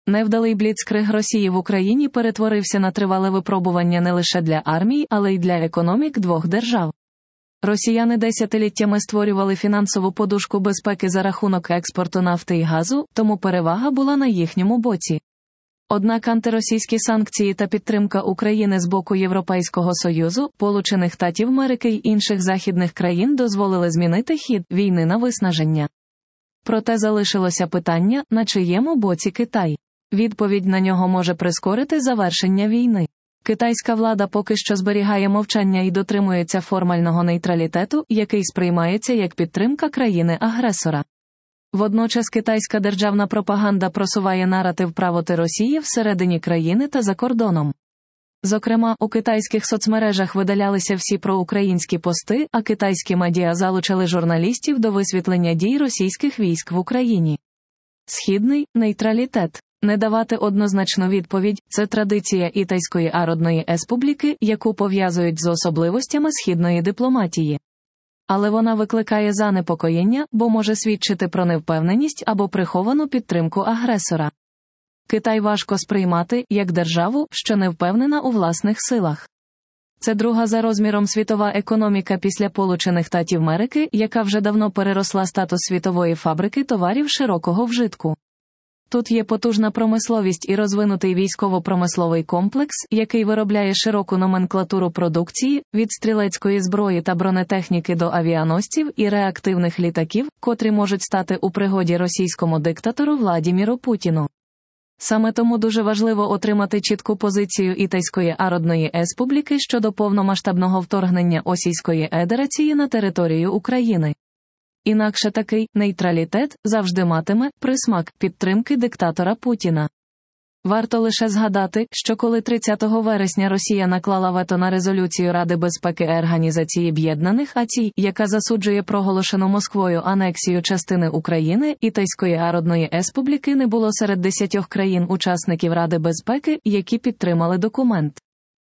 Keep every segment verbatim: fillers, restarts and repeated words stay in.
Невдалий бліцкриг Росії в Україні перетворився на тривале випробування не лише для армії, але й для економік двох держав. Росіяни десятиліттями створювали фінансову подушку безпеки за рахунок експорту нафти і газу, тому перевага була на їхньому боці. Однак антиросійські санкції та підтримка України з боку Європейського Союзу, Сполучених Штатів Америки й інших західних країн дозволили змінити хід війни на виснаження. Проте залишилося питання, на чиєму боці Китай. Відповідь на нього може прискорити завершення війни. Китайська влада поки що зберігає мовчання і дотримується формального нейтралітету, який сприймається як підтримка країни-агресора. Водночас китайська державна пропаганда просуває наратив правоти Росії всередині країни та за кордоном. Зокрема, у китайських соцмережах видалялися всі проукраїнські пости, а китайські медіа залучили журналістів до висвітлення дій російських військ в Україні. Східний нейтралітет. Не давати однозначну відповідь – це традиція Китайської Народної Республіки, яку пов'язують з особливостями східної дипломатії. Але вона викликає занепокоєння, бо може свідчити про невпевненість або приховану підтримку агресора. Китай важко сприймати, як державу, що не впевнена у власних силах. Це друга за розміром світова економіка після Сполучених Штатів Америки, яка вже давно переросла статус світової фабрики товарів широкого вжитку. Тут є потужна промисловість і розвинутий військово-промисловий комплекс, який виробляє широку номенклатуру продукції, від стрілецької зброї та бронетехніки до авіаносців і реактивних літаків, котрі можуть стати у пригоді російському диктатору Владіміру Путіну. Саме тому дуже важливо отримати чітку позицію Китайської Народної Республіки щодо повномасштабного вторгнення Російської Федерації на територію України. Інакше такий нейтралітет завжди матиме присмак підтримки диктатора Путіна. Варто лише згадати, що коли тридцятого вересня Росія наклала вето на резолюцію Ради безпеки Організації Об'єднаних Націй, яка засуджує проголошену Москвою анексію частини України, Китайської Народної Республіки не було серед десятьох країн-учасників Ради безпеки, які підтримали документ.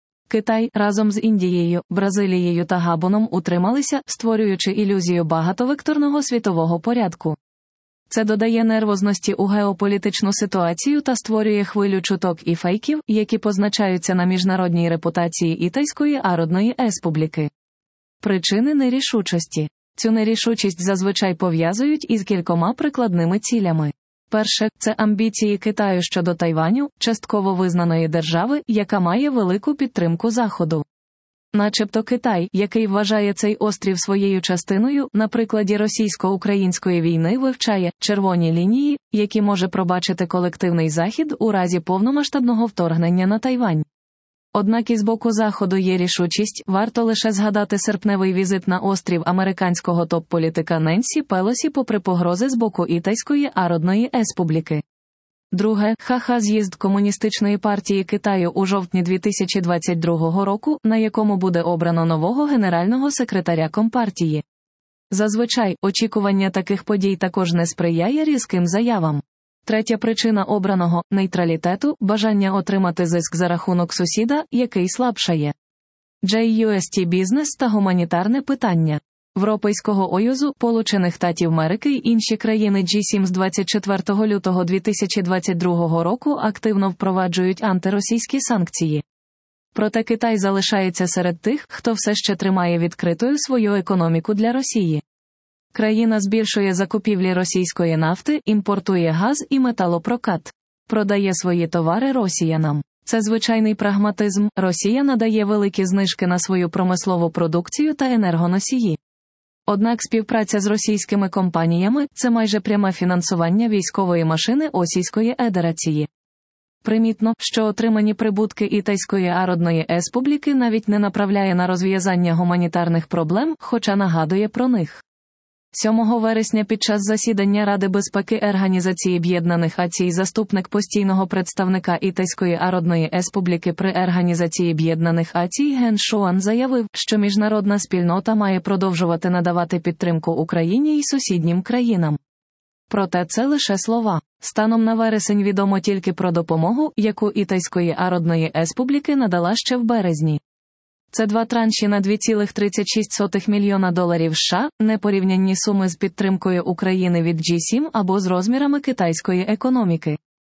Китай разом з Індією, Бразилією та Габоном утрималися, створюючи ілюзію багатовекторного світового порядку. Це додає нервозності у геополітичну ситуацію та створює хвилю чуток і фейків, які позначаються на міжнародній репутації Китайської Народної Республіки. Причини нерішучості. Цю нерішучість зазвичай пов'язують із кількома прикладними цілями. Перше – це амбіції Китаю щодо Тайваню, частково визнаної держави, яка має велику підтримку Заходу. Начебто Китай, який вважає цей острів своєю частиною, на прикладі російсько-української війни вивчає червоні лінії, які може пробачити колективний Захід у разі повномасштабного вторгнення на Тайвань. Однак із боку Заходу є рішучість, варто лише згадати серпневий візит на острів американського топ-політика Ненсі Пелосі попри погрози з боку Китайської Народної Республіки. Друге, ха-ха з'їзд Комуністичної партії Китаю у жовтні дві тисячі двадцять другого року, на якому буде обрано нового генерального секретаря Компартії. Зазвичай, очікування таких подій також не сприяє різким заявам. Третя причина обраного – нейтралітету – бажання отримати зиск за рахунок сусіда, який слабшає. джей ю ес ті бізнес та гуманітарне питання. Європейського Союзу, Сполучених Штатів Америки й інші країни джі сім з двадцять четвертого лютого дві тисячі двадцять другого року активно впроваджують антиросійські санкції. Проте Китай залишається серед тих, хто все ще тримає відкритою свою економіку для Росії. Країна збільшує закупівлі російської нафти, імпортує газ і металопрокат. Продає свої товари росіянам. Це звичайний прагматизм. Росія надає великі знижки на свою промислову продукцію та енергоносії. Однак співпраця з російськими компаніями – це майже пряме фінансування військової машини Російської Федерації. Примітно, що отримані прибутки Китайської Народної Республіки навіть не направляє на розв'язання гуманітарних проблем, хоча нагадує про них. сьомого вересня під час засідання Ради безпеки Організації Об'єднаних Націй заступник постійного представника Китайської Народної Республіки при Організації Об'єднаних Націй Ген Шуан заявив, що міжнародна спільнота має продовжувати надавати підтримку Україні і сусіднім країнам. Проте це лише слова. Станом на вересень відомо тільки про допомогу, яку Китайської Народної Республіки надала ще в березні. Це два транші на два цілих тридцять шість сотих мільйона доларів США, непорівнянні суми з підтримкою України від джі сім або з розмірами китайської економіки.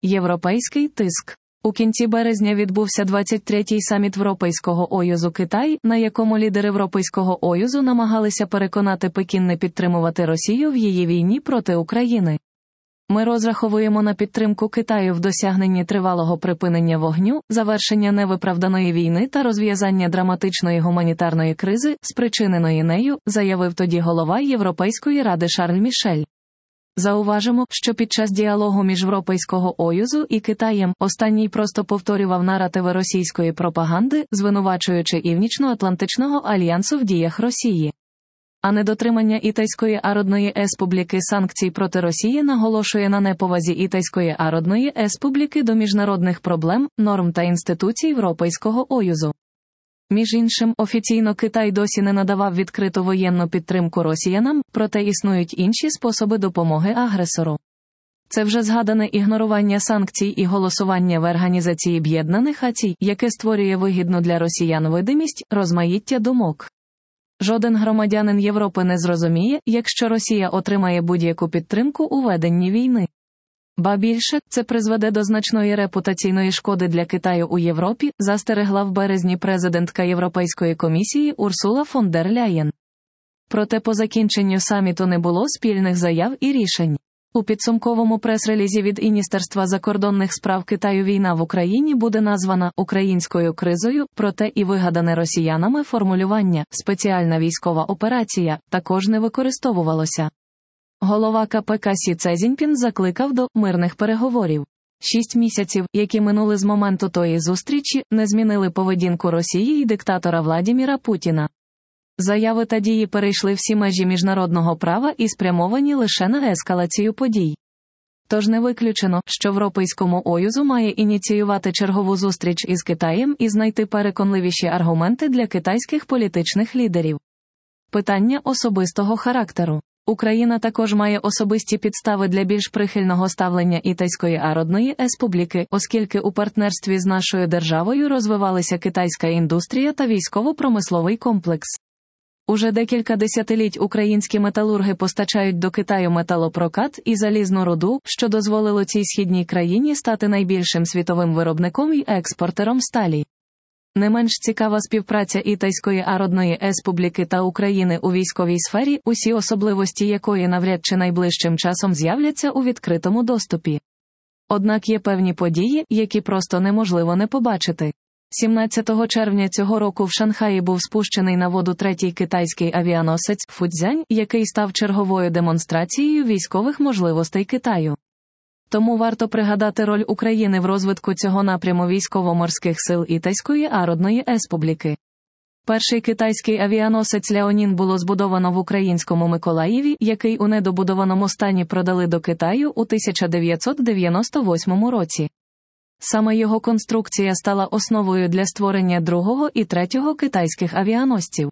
Європейський тиск. У кінці березня відбувся двадцять третій саміт Європейського Оюзу Китай, на якому лідери Європейського Оюзу намагалися переконати Пекін не підтримувати Росію в її війні проти України. Ми розраховуємо на підтримку Китаю в досягненні тривалого припинення вогню, завершення невиправданої війни та розв'язання драматичної гуманітарної кризи, спричиненої нею, заявив тоді голова Європейської ради Шарль Мішель. Зауважимо, що під час діалогу між Європейського Оюзу і Китаєм останній просто повторював наративи російської пропаганди, звинувачуючи Північно-Атлантичного альянсу в діях Росії. А недотримання Ітайської Народної Республіки санкцій проти Росії наголошує на неповазі Ітайської Народної Республіки до міжнародних проблем, норм та інституцій Європейського Оюзу. Між іншим, офіційно Китай досі не надавав відкриту воєнну підтримку росіянам, проте існують інші способи допомоги агресору. Це вже згадане ігнорування санкцій і голосування в Організації Об'єднаних Націй, яке створює вигідну для росіян видимість, розмаїття думок. Жоден громадянин Європи не зрозуміє, якщо Росія отримає будь-яку підтримку у веденні війни. Ба більше, це призведе до значної репутаційної шкоди для Китаю у Європі, застерегла в березні президентка Європейської комісії Урсула фон дер Ляєн. Проте по закінченню саміту не було спільних заяв і рішень. У підсумковому прес-релізі від Міністерства закордонних справ Китаю війна в Україні буде названа «українською кризою», проте і вигадане росіянами формулювання «спеціальна військова операція» також не використовувалося. Голова ка пе ка Сі Цзіньпін закликав до «мирних переговорів». Шість місяців, які минули з моменту тої зустрічі, не змінили поведінку Росії і диктатора Владіміра Путіна. Заяви та дії перейшли всі межі міжнародного права і спрямовані лише на ескалацію подій. Тож не виключено, що Європейському Оюзу має ініціювати чергову зустріч із Китаєм і знайти переконливіші аргументи для китайських політичних лідерів. Питання особистого характеру. Україна також має особисті підстави для більш прихильного ставлення Ітайської Народної Республіки, оскільки у партнерстві з нашою державою розвивалися китайська індустрія та військово-промисловий комплекс. Уже декілька десятиліть українські металурги постачають до Китаю металопрокат і залізну руду, що дозволило цій східній країні стати найбільшим світовим виробником і експортером сталі. Не менш цікава співпраця Ітайської Народної Республіки та України у військовій сфері, усі особливості якої навряд чи найближчим часом з'являться у відкритому доступі. Однак є певні події, які просто неможливо не побачити. сімнадцятого червня цього року в Шанхаї був спущений на воду третій китайський авіаносець «Фудзянь», який став черговою демонстрацією військових можливостей Китаю. Тому варто пригадати роль України в розвитку цього напряму військово-морських сил Ітайської Народної Республіки. Перший китайський авіаносець «Ляонін» було збудовано в українському Миколаєві, який у недобудованому стані продали до Китаю у тисяча дев'ятсот дев'яносто восьмому році. Саме його конструкція стала основою для створення другого і третього китайських авіаносців.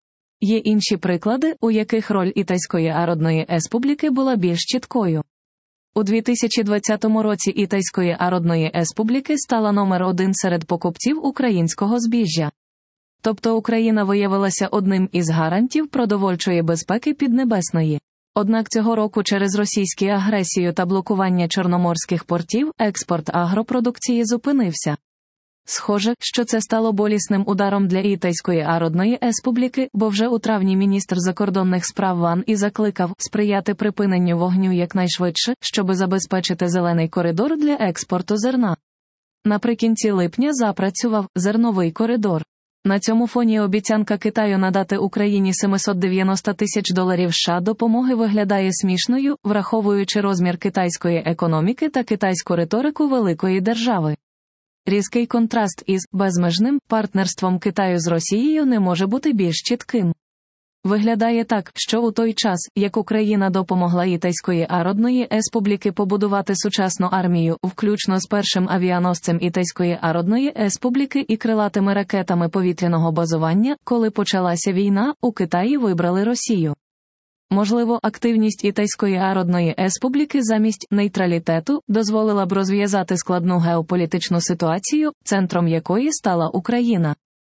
Є інші приклади, у яких роль Ітайської Народної Республіки була більш чіткою. У дві тисячі двадцятому році Ітайської Народної Республіки стала номер один серед покупців українського збіжжя. Тобто Україна виявилася одним із гарантів продовольчої безпеки Піднебесної. Однак цього року через російську агресію та блокування чорноморських портів експорт агропродукції зупинився. Схоже, що це стало болісним ударом для Ітайської Народної Республіки, бо вже у травні міністр закордонних справ Ван І закликав сприяти припиненню вогню якнайшвидше, щоби забезпечити зелений коридор для експорту зерна. Наприкінці липня запрацював зерновий коридор. На цьому фоні обіцянка Китаю надати Україні сімсот дев'яносто тисяч доларів США допомоги виглядає смішною, враховуючи розмір китайської економіки та китайську риторику великої держави. Різкий контраст із безмежним партнерством Китаю з Росією не може бути більш чітким. Виглядає так, що у той час, як Україна допомогла Ітайської Народної Республіки побудувати сучасну армію, включно з першим авіаносцем Ітайської Народної Республіки і крилатими ракетами повітряного базування, коли почалася війна, у Китаї вибрали Росію. Можливо, активність Ітайської Народної Республіки замість нейтралітету дозволила б розв'язати складну геополітичну ситуацію, центром якої стала Україна.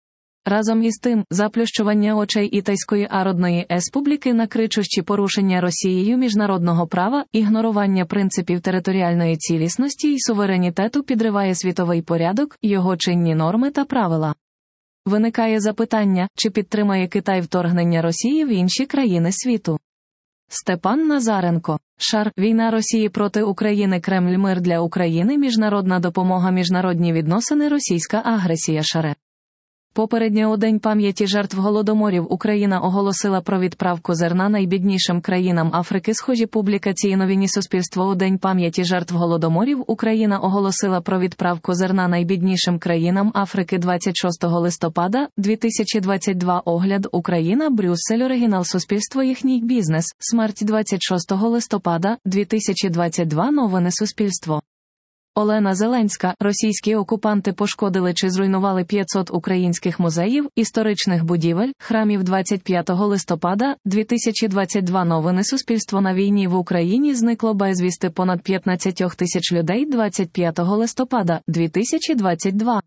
Разом із тим, заплющування очей Ітайської Ародної Еспубліки на кричущі порушення Росією міжнародного права, ігнорування принципів територіальної цілісності і суверенітету підриває світовий порядок, його чинні норми та правила. Виникає запитання, чи підтримає Китай вторгнення Росії в інші країни світу. Степан Назаренко. Шар. Війна Росії проти України. Кремль. Мир для України. Міжнародна допомога. Міжнародні відносини. Російська агресія. Шаре. Попередньо у День пам'яті жертв Голодоморів Україна оголосила про відправку зерна найбіднішим країнам Африки. Схожі публікації новині Суспільство. У День пам'яті жертв Голодоморів Україна оголосила про відправку зерна найбіднішим країнам Африки двадцять шостого листопада дві тисячі двадцять два. Огляд. Україна. Брюссель. Оригінал. Суспільство. Їхній бізнес. Смерть двадцять шостого листопада дві тисячі двадцять два. Новини Суспільство. Олена Зеленська. Російські окупанти пошкодили чи зруйнували п'ятсот українських музеїв, історичних будівель, храмів. Двадцять п'ятого листопада дві тисячі двадцять два. Новини Суспільство. На війні в Україні зникло безвісти понад п'ятнадцять тисяч людей. Двадцять п'ятого листопада дві тисячі двадцять два.